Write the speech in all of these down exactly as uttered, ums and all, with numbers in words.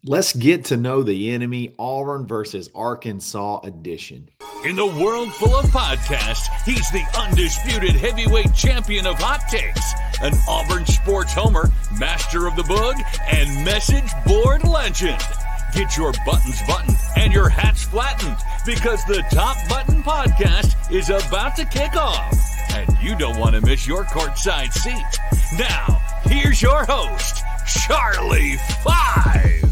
Let's get to know the enemy, Auburn versus Arkansas edition. In the world full of podcasts, he's the undisputed heavyweight champion of hot takes, an Auburn sports homer, master of the boog, and message board legend. Get your buttons buttoned and your hats flattened because the Top Button Podcast is about to kick off. And you don't want to miss your courtside seat. Now, here's your host, Charlie Five.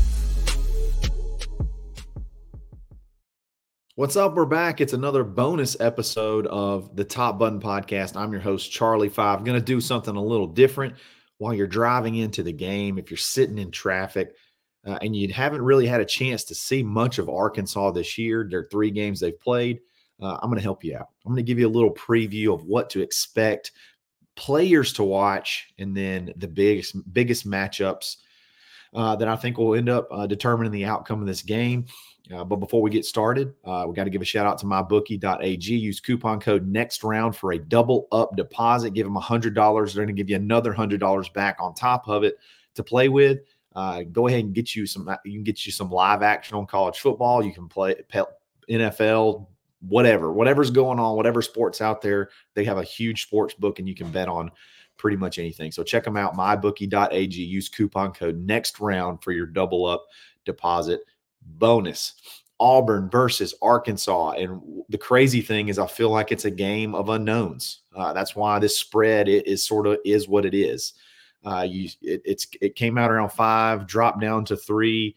What's up? We're back. It's another bonus episode of the Top Button Podcast. I'm your host, Charlie Five. I'm going to do something a little different while you're driving into the game. If you're sitting in traffic uh, and you haven't really had a chance to see much of Arkansas this year, there are three games they've played, uh, I'm going to help you out. I'm going to give you a little preview of what to expect, players to watch, and then the biggest, biggest matchups uh, that I think will end up uh, determining the outcome of this game. Uh, but before we get started, uh, we got to give a shout out to my bookie dot a g. Use coupon code next round for a double up deposit. Give them one hundred dollars. They're going to give you another one hundred dollars back on top of it to play with. Uh, go ahead and get you some. You can get you some live action on college football. You can play N F L, whatever, whatever's going on, whatever sports out there. They have a huge sports book, and you can bet on pretty much anything. So check them out, my bookie dot a g. Use coupon code next round for your double up deposit bonus. Auburn versus Arkansas. And the crazy thing is I feel like it's a game of unknowns. Uh, that's why this spread is, is sort of is what it is. Uh, you, it, it's, it came out around five, dropped down to three.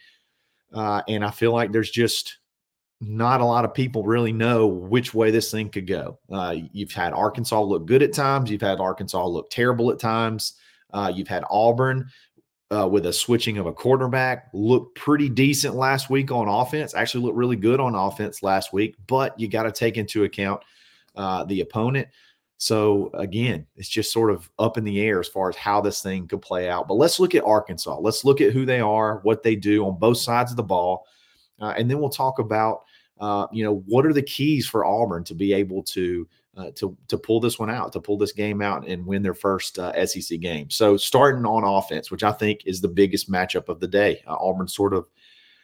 Uh, and I feel like there's just not a lot of people really know which way this thing could go. Uh, you've had Arkansas look good at times. You've had Arkansas look terrible at times. Uh, you've had Auburn Uh, with a switching of a quarterback, looked pretty decent last week on offense, actually looked really good on offense last week, but you got to take into account uh, the opponent. So, again, it's just sort of up in the air as far as how this thing could play out. But let's look at Arkansas. Let's look at who they are, what they do on both sides of the ball, uh, and then we'll talk about, uh, you know, what are the keys for Auburn to be able to Uh, to to pull this one out, to pull this game out and win their first uh, S E C game. So starting on offense, which I think is the biggest matchup of the day. Uh, Auburn sort of,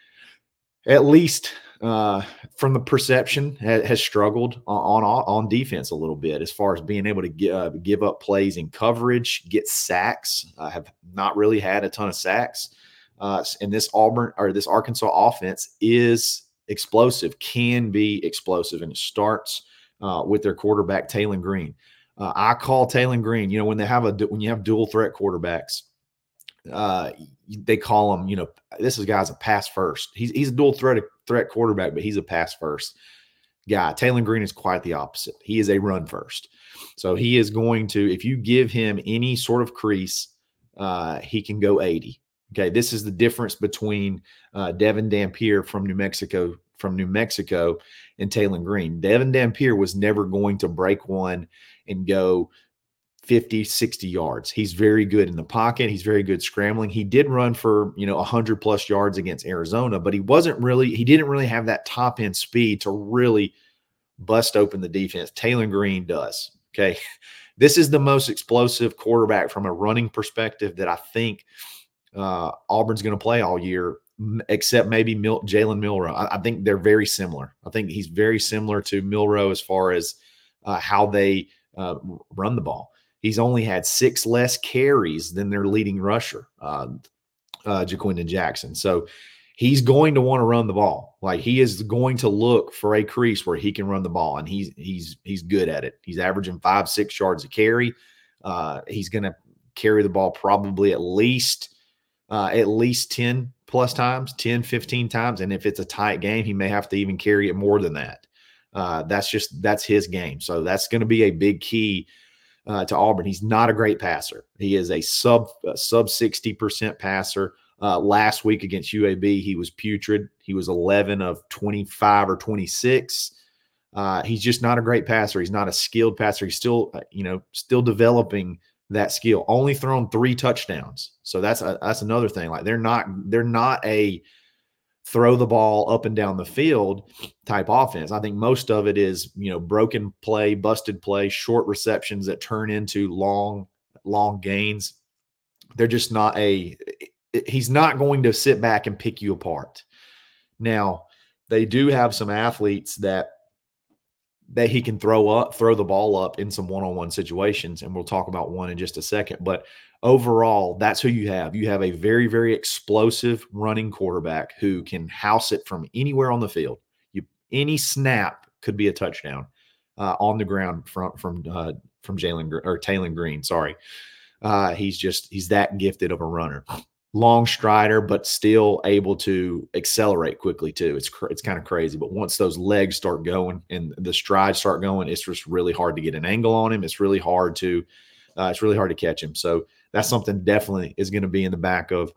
at least uh, from the perception, ha- has struggled on, on on defense a little bit as far as being able to give, uh, give up plays in coverage, get sacks. Uh, have not really had a ton of sacks. Uh, and this Auburn or this Arkansas offense is explosive, can be explosive, and it starts Uh, with their quarterback, Taylen Green. Uh, I call Taylen Green, you know, when they have a, when you have dual threat quarterbacks, uh, they call him, you know, this is guy's a pass first. He's, he's a dual threat, threat quarterback, but he's a pass first guy. Taylen Green is quite the opposite. He is a run first. So he is going to, if you give him any sort of crease, uh, he can go eighty. Okay. This is the difference between uh, Devin Dampier from New Mexico from New Mexico and Taylen Green. Devin Dampier was never going to break one and go fifty, sixty yards. He's very good in the pocket. He's very good scrambling. He did run for, you know, one hundred plus yards against Arizona, but he wasn't really, he didn't really have that top end speed to really bust open the defense. Taylen Green does. Okay. This is the most explosive quarterback from a running perspective that I think uh, Auburn's going to play all year, except maybe Mil- Jalen Milroe. I, I think they're very similar. I think he's very similar to Milroe as far as uh, how they uh, run the ball. He's only had six less carries than their leading rusher, uh, uh, Ja'Quinden Jackson. So he's going to want to run the ball. Like, he is going to look for a crease where he can run the ball, and he's he's he's good at it. He's averaging five, six yards a carry. Uh, he's going to carry the ball probably at least uh, at least ten plus times, ten, fifteen times. And if it's a tight game, he may have to even carry it more than that. Uh, that's just, that's his game. So that's going to be a big key uh, to Auburn. He's not a great passer. He is a sub, a sub sixty percent passer. Uh, last week against U A B, he was putrid. He was eleven of twenty-five or twenty-six. Uh, he's just not a great passer. He's not a skilled passer. He's still, uh, you know, still developing that skill. Only thrown three touchdowns. So that's a, that's another thing. Like, they're not they're not a throw the ball up and down the field type offense. I think most of it is, you know, broken play, busted play, short receptions that turn into long long gains. They're just not a he's not going to sit back and pick you apart. Now, they do have some athletes that that he can throw up, throw the ball up in some one-on-one situations, and we'll talk about one in just a second. But overall, that's who you have. You have a very, very explosive running quarterback who can house it from anywhere on the field. You any snap could be a touchdown uh, on the ground from from uh, from Jalen or Taylen Green. Sorry, uh, he's just he's that gifted of a runner. Long strider, but still able to accelerate quickly too. It's cr- it's kind of crazy, but once those legs start going and the strides start going, it's just really hard to get an angle on him. It's really hard to uh, it's really hard to catch him. So that's something definitely is going to be in the back of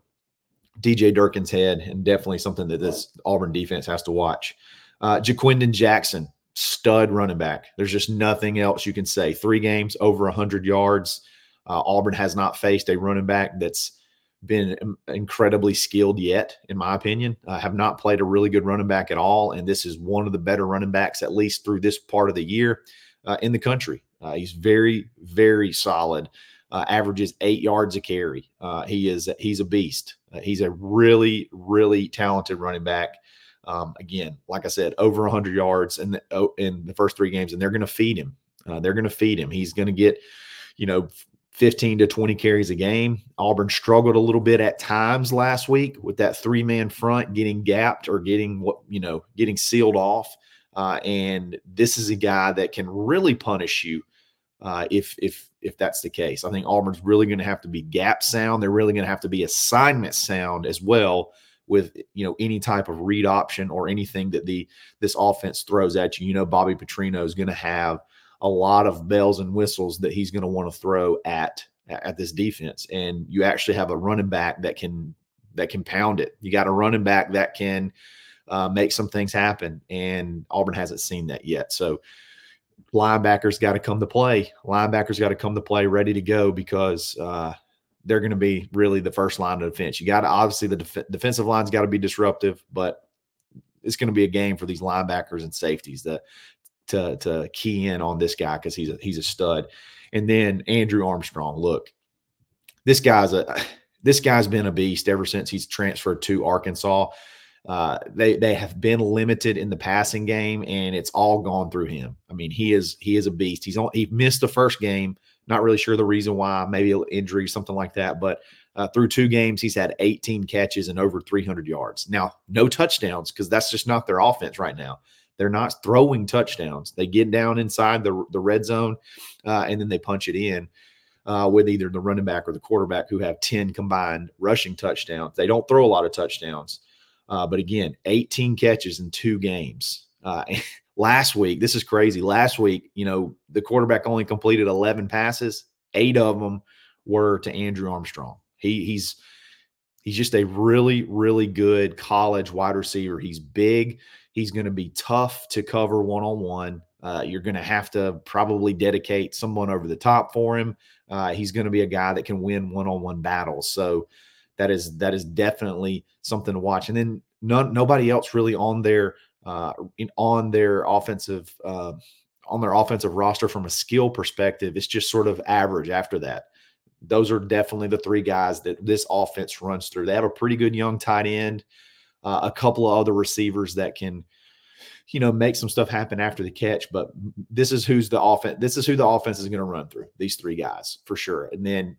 D J Durkin's head, and definitely something that this Auburn defense has to watch. Uh, Jaquindon Jackson, stud running back. There's just nothing else you can say. Three games over one hundred yards. Uh, Auburn has not faced a running back that's been incredibly skilled yet, in my opinion. I uh, have not played a really good running back at all, and this is one of the better running backs, at least through this part of the year, uh, in the country. Uh, he's very, very solid. Uh, averages eight yards a carry. Uh, he is he's a beast. Uh, he's a really, really talented running back. Um, again, like I said, over one hundred yards in the in the first three games, and they're going to feed him. Uh, they're going to feed him. He's going to get, you know, fifteen to twenty carries a game. Auburn struggled a little bit at times last week with that three-man front getting gapped or getting what you know getting sealed off. Uh, and this is a guy that can really punish you uh, if if if that's the case. I think Auburn's really going to have to be gap sound. They're really going to have to be assignment sound as well with you know any type of read option or anything that the this offense throws at you. You know, Bobby Petrino is going to have a lot of bells and whistles that he's going to want to throw at at this defense. And you actually have a running back that can that can pound it. You got a running back that can uh, make some things happen, and Auburn hasn't seen that yet. So linebackers got to come to play. Linebackers got to come to play ready to go because uh, they're going to be really the first line of defense. You got to obviously the def- defensive line's got to be disruptive, but it's going to be a game for these linebackers and safeties that to to key in on this guy because he's a he's a stud. And then Andrew Armstrong. Look, this guy's a this guy's been a beast ever since he's transferred to Arkansas. Uh, they they have been limited in the passing game, and it's all gone through him. I mean, he is he is a beast. He's on, he missed the first game. Not really sure the reason why. Maybe an injury, something like that. But uh, through two games, he's had eighteen catches and over three hundred yards. Now, no touchdowns because that's just not their offense right now. They're not throwing touchdowns. They get down inside the, the red zone, uh, and then they punch it in uh, with either the running back or the quarterback who have ten combined rushing touchdowns. They don't throw a lot of touchdowns. Uh, but again, eighteen catches in two games. Uh, last week, this is crazy. Last week, you know, the quarterback only completed eleven passes. Eight of them were to Andrew Armstrong. He, he's he's just a really, really good college wide receiver. He's big. He's going to be tough to cover one-on-one. Uh, you're going to have to probably dedicate someone over the top for him. Uh, he's going to be a guy that can win one-on-one battles. So that is that is definitely something to watch. And then none, nobody else really on their uh, in, on their offensive uh, on their offensive roster from a skill perspective. It's just sort of average after that. Those are definitely the three guys that this offense runs through. They have a pretty good young tight end. Uh, a couple of other receivers that can, you know, make some stuff happen after the catch. But this is who's the offense. This is who the offense is going to run through. These three guys for sure. And then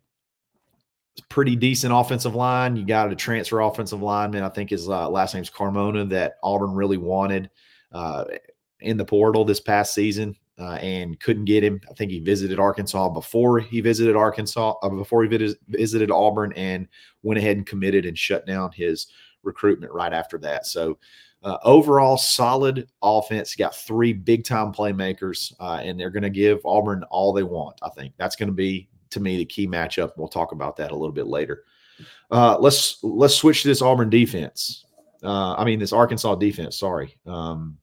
pretty decent offensive line. You got a transfer offensive lineman. I think his uh, last name's Carmona that Auburn really wanted uh, in the portal this past season uh, and couldn't get him. I think he visited Arkansas before he visited Arkansas uh, before he vis- visited Auburn and went ahead and committed and shut down his recruitment right after that. So uh, overall solid offense. You got three big time playmakers uh, and they're going to give Auburn all they want. I think that's going to be, to me, the key matchup. We'll talk about that a little bit later. Uh, let's, let's switch to this Auburn defense. Uh, I mean, this Arkansas defense, sorry. Um,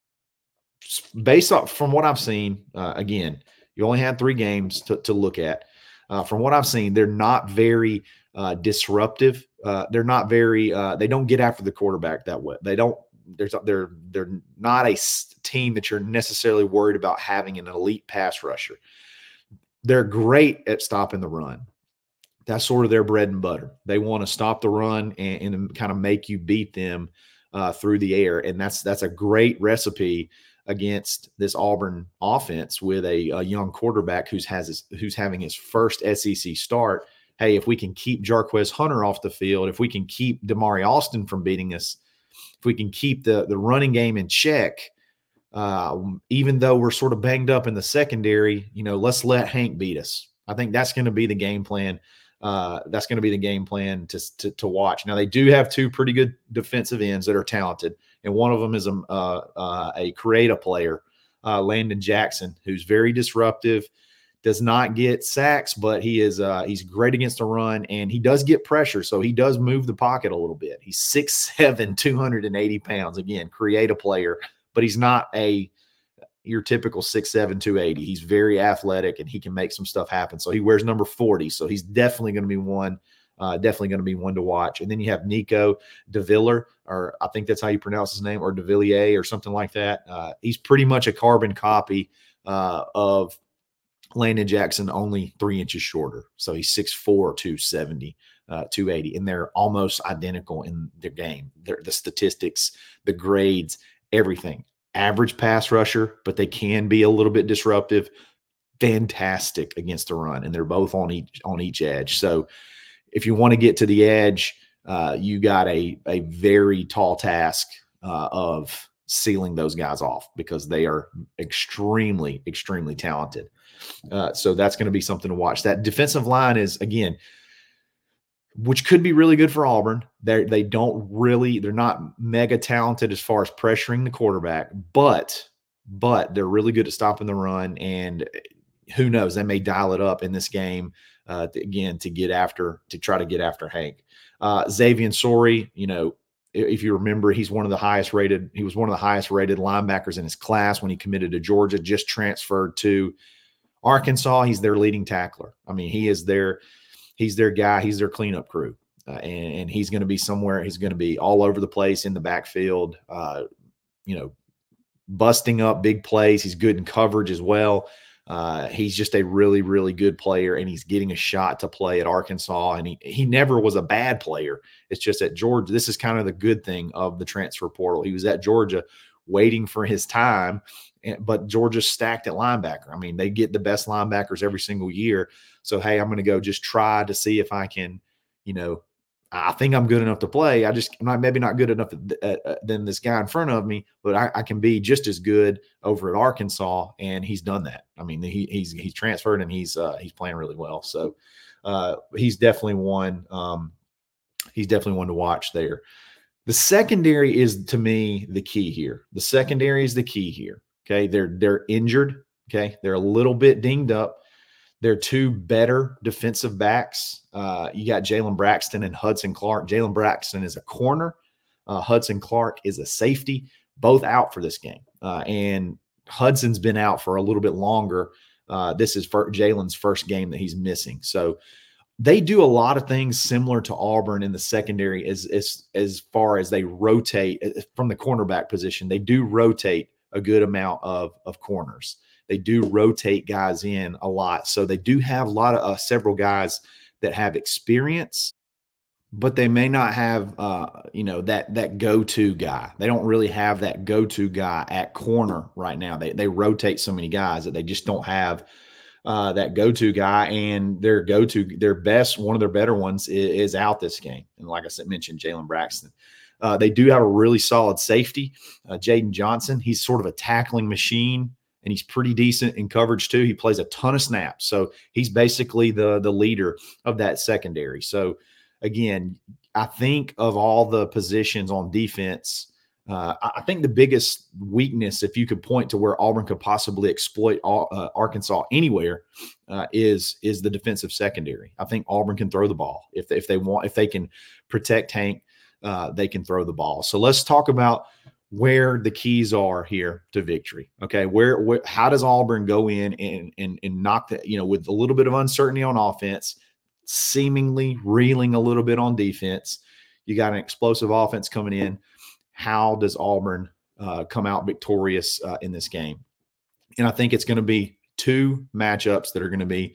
based off from what I've seen, uh, again, you only had three games to, to look at. Uh, from what I've seen, they're not very uh, disruptive. Uh, they're not very. Uh, they don't get after the quarterback that way. They don't. There's. They're. They're not a team that you're necessarily worried about having an elite pass rusher. They're great at stopping the run. That's sort of their bread and butter. They want to stop the run and, and kind of make you beat them uh, through the air. And that's that's a great recipe against this Auburn offense with a, a young quarterback who's has his, who's having his first S E C start. Hey, if we can keep Jarquez Hunter off the field, if we can keep Damari Alston from beating us, if we can keep the, the running game in check, uh, even though we're sort of banged up in the secondary, you know, let's let Hank beat us. I think that's going to be the game plan. Uh, that's going to be the game plan to, to, to watch. Now, they do have two pretty good defensive ends that are talented, and one of them is a, uh, uh, a creative player, uh, Landon Jackson, who's very disruptive, does not get sacks, but he is uh, he's great against the run, and he does get pressure, so he does move the pocket a little bit. He's six seven, two hundred eighty pounds. Again, creative player, but he's not a your typical six seven, two eighty. He's very athletic, and he can make some stuff happen. So he wears number forty, so he's definitely going to be one, uh, definitely going to be one to watch. And then you have Nico DeViller, or I think that's how you pronounce his name, or DeVilliers or something like that. Uh, he's pretty much a carbon copy uh, of Landon Jackson, only three inches shorter. So he's six four, two seventy, uh, two eighty, and they're almost identical in their game. They're, the statistics, the grades, everything. Average pass rusher, but they can be a little bit disruptive. Fantastic against the run, and they're both on each on each edge. So if you want to get to the edge, uh, you got a a very tall task uh, of sealing those guys off, because they are extremely, extremely talented. Uh, so that's going to be something to watch. That defensive line is, again, which could be really good for Auburn. They they don't really, they're not mega talented as far as pressuring the quarterback, but but they're really good at stopping the run. And who knows, they may dial it up in this game uh, to, again to get after to try to get after Hank. Uh, Xavier Sorey, you know, if you remember, he's one of the highest rated. He was one of the highest rated linebackers in his class when he committed to Georgia. Just transferred to Arkansas. He's their leading tackler. I mean, he is their he's their guy. He's their cleanup crew, uh, and, and he's going to be somewhere. He's going to be all over the place in the backfield. Uh, you know, busting up big plays. He's good in coverage as well. Uh, he's just a really, really good player, and he's getting a shot to play at Arkansas. And he he never was a bad player. It's just at Georgia. This is kind of the good thing of the transfer portal. He was at Georgia waiting for his time, but Georgia's stacked at linebacker. I mean, they get the best linebackers every single year. So, hey, I'm going to go just try to see if I can, you know, I think I'm good enough to play. I just, I'm not, maybe not good enough uh, uh, than this guy in front of me, but I, I can be just as good over at Arkansas, and he's done that. I mean, he, he's he's transferred, and he's uh, he's playing really well. So uh, he's definitely one. Um, he's definitely one to watch there. The secondary is, to me, the key here. The secondary is the key here. Okay, they're they're injured. Okay, they're a little bit dinged up. They're two better defensive backs. Uh, you got Jalen Braxton and Hudson Clark. Jalen Braxton is a corner. Uh, Hudson Clark is a safety. Both out for this game. Uh, and Hudson's been out for a little bit longer. Uh, this is Jalen's first game that he's missing. So they do a lot of things similar to Auburn in the secondary as, as, as far as they rotate from the cornerback position. They do rotate a good amount of, of corners. They do rotate guys in a lot. So they do have a lot of uh, several guys that have experience, but they may not have, uh, you know, that that go-to guy. They don't really have that go-to guy at corner right now. They they rotate so many guys that they just don't have uh, that go-to guy. And their go-to, their best, one of their better ones is, is out this game. And like I said, mentioned Jalen Braxton. Uh, they do have a really solid safety, uh, Jaden Johnson. He's sort of a tackling machine, and he's pretty decent in coverage too. He plays a ton of snaps. So he's basically the, the leader of that secondary. So again, I think of all the positions on defense, uh, I think the biggest weakness, if you could point to where Auburn could possibly exploit all, uh, Arkansas anywhere, uh, is, is the defensive secondary. I think Auburn can throw the ball. If, if they want, if they can protect Hank, uh, they can throw the ball. So let's talk about where the keys are here to victory. Okay. Where, where how does Auburn go in and, and, and knock that, you know, with a little bit of uncertainty on offense, seemingly reeling a little bit on defense. You got an explosive offense coming in. How does Auburn uh, come out victorious uh, in this game? And I think it's going to be two matchups that are going to be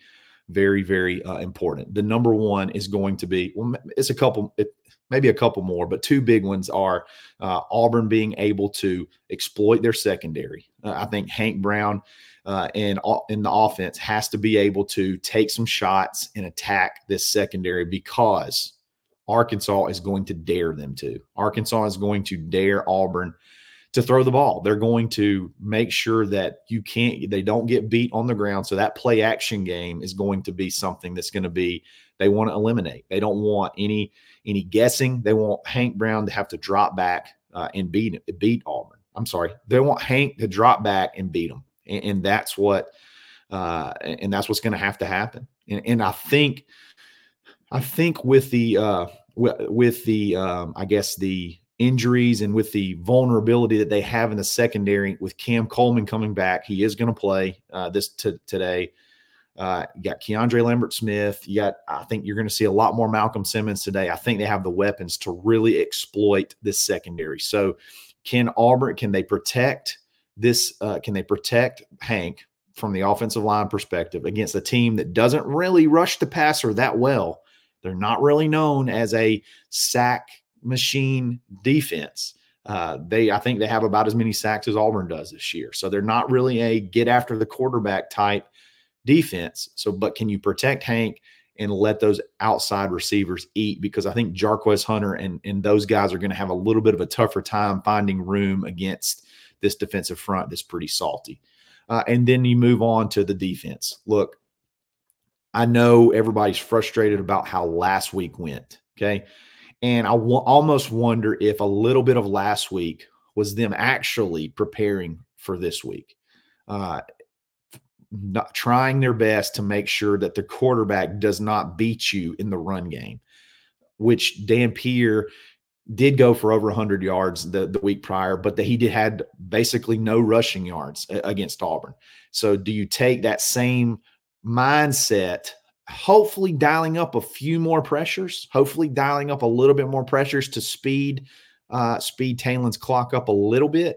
very, very uh, important. The number one is going to be, well, it's a couple, it, maybe a couple more, but two big ones are uh, Auburn being able to exploit their secondary. Uh, I think Hank Brown uh, in, in the offense has to be able to take some shots and attack this secondary, because Arkansas is going to dare them to. Arkansas is going to dare Auburn to throw the ball. They're going to make sure that you can't, they don't get beat on the ground. So that play action game is going to be something that's going to be, they want to eliminate. They don't want any, any guessing. They want Hank Brown to have to drop back uh, and beat, beat Auburn. I'm sorry. They want Hank to drop back and beat them. And, and that's what, uh, and that's what's going to have to happen. And, and I think, I think with the, uh, with, with the, um, I guess the, injuries and with the vulnerability that they have in the secondary, with Cam Coleman coming back, he is going to play uh, this t- today. Uh, you got Keandre Lambert-Smith. You got, I think you're going to see a lot more Malcolm Simmons today. I think they have the weapons to really exploit this secondary. So can Auburn, can they protect this? Uh, can they protect Hank from the offensive line perspective against a team that doesn't really rush the passer that well? They're not really known as a sack machine defense. Uh, they, I think they have about as many sacks as Auburn does this year. So they're not really a get after the quarterback type defense. So, but can you protect Hank and let those outside receivers eat? Because I think Jarquez Hunter and, and those guys are going to have a little bit of a tougher time finding room against this defensive front that's pretty salty. Uh, and then you move on to the defense. Look, I know everybody's frustrated about how last week went. Okay. And I w- almost wonder if a little bit of last week was them actually preparing for this week, uh, not trying their best to make sure that the quarterback does not beat you in the run game, which Dan Pierre did go for over one hundred yards the, the week prior, but that he did had basically no rushing yards against Auburn. So do you take that same mindset, hopefully dialing up a few more pressures, hopefully dialing up a little bit more pressures to speed, uh, speed Talen's clock up a little bit.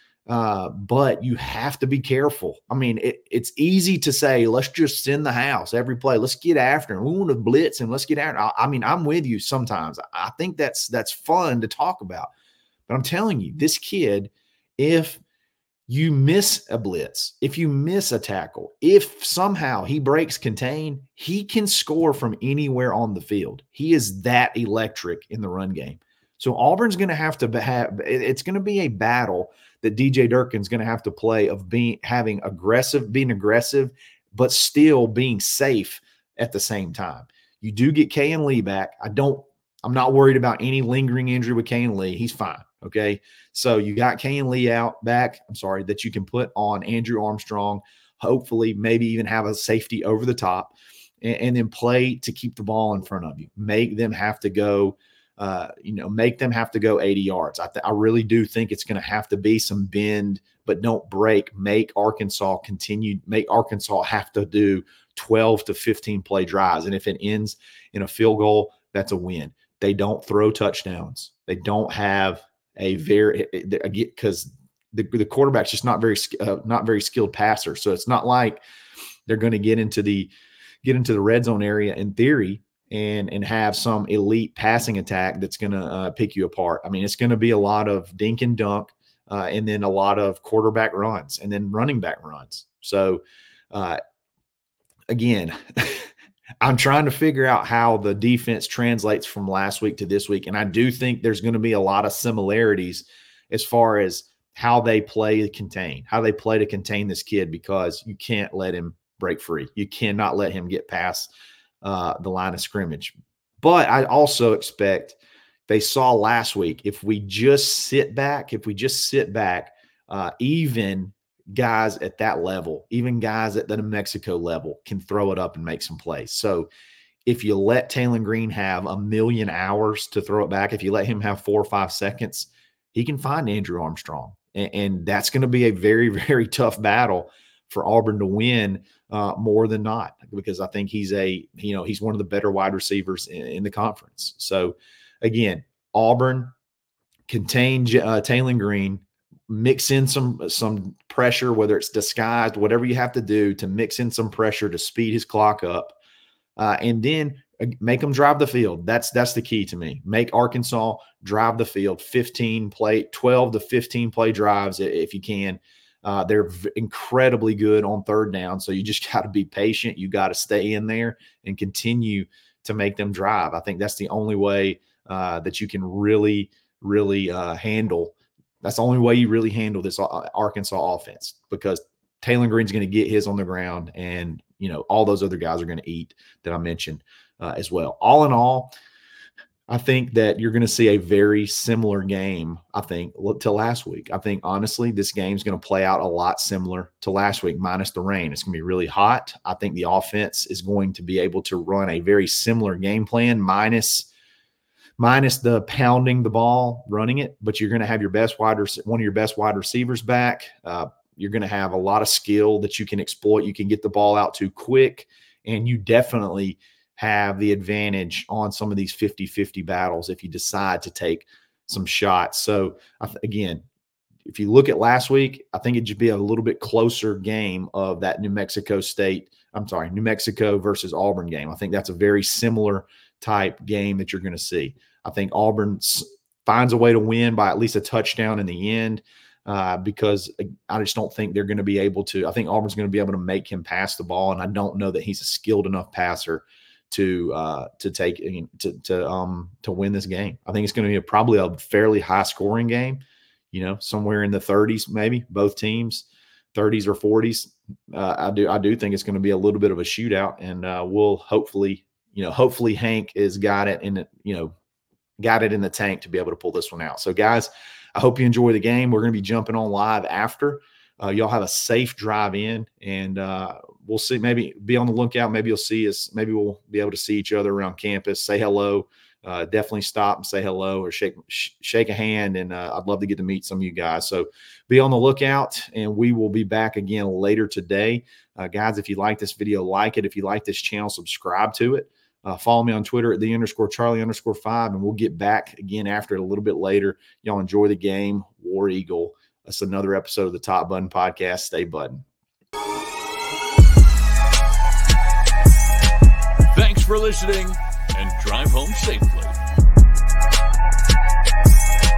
Uh, but you have to be careful. I mean, it, it's easy to say, let's just send the house every play. Let's get after him. We want to blitz and let's get after him. I, I mean, I'm with you sometimes. I think that's, that's fun to talk about, but I'm telling you, this kid, if you miss a blitz, if you miss a tackle, if somehow he breaks contain, he can score from anywhere on the field. He is that electric in the run game. So Auburn's going to have to have, it's going to be a battle that D J Durkin's going to have to play of being, having aggressive, being aggressive, but still being safe at the same time. You do get Kayin Lee back. I don't, I'm not worried about any lingering injury with Kayin Lee. He's fine. Okay. So you got Kayin Lee out back. I'm sorry, that you can put on Andrew Armstrong, hopefully maybe even have a safety over the top, and, and then play to keep the ball in front of you. Make them have to go, uh, you know, make them have to go eighty yards. I, th- I really do think it's going to have to be some bend, but don't break. Make Arkansas continue, make Arkansas have to do twelve to fifteen play drives. And if it ends in a field goal, that's a win. They don't throw touchdowns. They don't have a very, because the, the quarterback's just not very, uh, not very skilled passer. So it's not like they're going to get into the, get into the red zone area in theory and, and have some elite passing attack that's going to uh, pick you apart. I mean, it's going to be a lot of dink and dunk uh, and then a lot of quarterback runs and then running back runs. So uh, again, I'm trying to figure out how the defense translates from last week to this week. And I do think there's going to be a lot of similarities as far as how they play to contain, how they play to contain this kid, because you can't let him break free. You cannot let him get past uh, the line of scrimmage. But I also expect, they saw last week, if we just sit back, if we just sit back, uh, even guys at that level, even guys at the New Mexico level, can throw it up and make some plays. So if you let Taylen Green have a million hours to throw it back, if you let him have four or five seconds, he can find Andrew Armstrong. And, and that's going to be a very, very tough battle for Auburn to win uh, more than not, because I think he's a, you know, he's one of the better wide receivers in, in the conference. So again, Auburn contain uh, Taylen Green, mix in some some pressure, whether it's disguised, whatever you have to do to mix in some pressure to speed his clock up, uh, and then make them drive the field. That's that's the key to me. Make Arkansas drive the field, fifteen play, twelve to fifteen play drives if you can. Uh, they're v- incredibly good on third down, so you just got to be patient. You got to stay in there and continue to make them drive. I think that's the only way uh, that you can really, really uh, handle. That's the only way you really handle this Arkansas offense, because Taylor Green's going to get his on the ground, and you know all those other guys are going to eat that I mentioned uh, as well. All in all, I think that you're going to see a very similar game, I think, to last week. I think, honestly, this game's going to play out a lot similar to last week, minus the rain. It's going to be really hot. I think the offense is going to be able to run a very similar game plan, minus minus the pounding the ball, running it. But you're going to have your best wide one of your best wide receivers back. Uh, you're going to have a lot of skill that you can exploit. You can get the ball out too quick, and you definitely – have the advantage on some of these fifty-fifty battles if you decide to take some shots. So, again, if you look at last week, I think it'd just be a little bit closer game of that New Mexico State – I'm sorry, New Mexico versus Auburn game. I think that's a very similar type game that you're going to see. I think Auburn finds a way to win by at least a touchdown in the end uh, because I just don't think they're going to be able to – I think Auburn's going to be able to make him pass the ball, and I don't know that he's a skilled enough passer to uh, to take to to um to win this game. I think it's going to be a, probably a fairly high scoring game, you know, somewhere in the thirties, maybe both teams, thirties or forties. Uh, I do I do think it's going to be a little bit of a shootout, and uh, we'll hopefully you know hopefully Hank has got it in you know got it in the tank to be able to pull this one out. So guys, I hope you enjoy the game. We're going to be jumping on live after. Uh, y'all have a safe drive in, and uh, we'll see. Maybe be on the lookout. Maybe you'll see us. Maybe we'll be able to see each other around campus. Say hello. Uh, definitely stop and say hello or shake sh- shake a hand. And uh, I'd love to get to meet some of you guys. So be on the lookout, and we will be back again later today. Uh, guys, if you like this video, like it. If you like this channel, subscribe to it. Uh, follow me on Twitter at the underscore Charlie underscore five, and we'll get back again after it a little bit later. Y'all enjoy the game. War Eagle. That's another episode of the Top Button Podcast. Stay button. Thanks for listening, and drive home safely.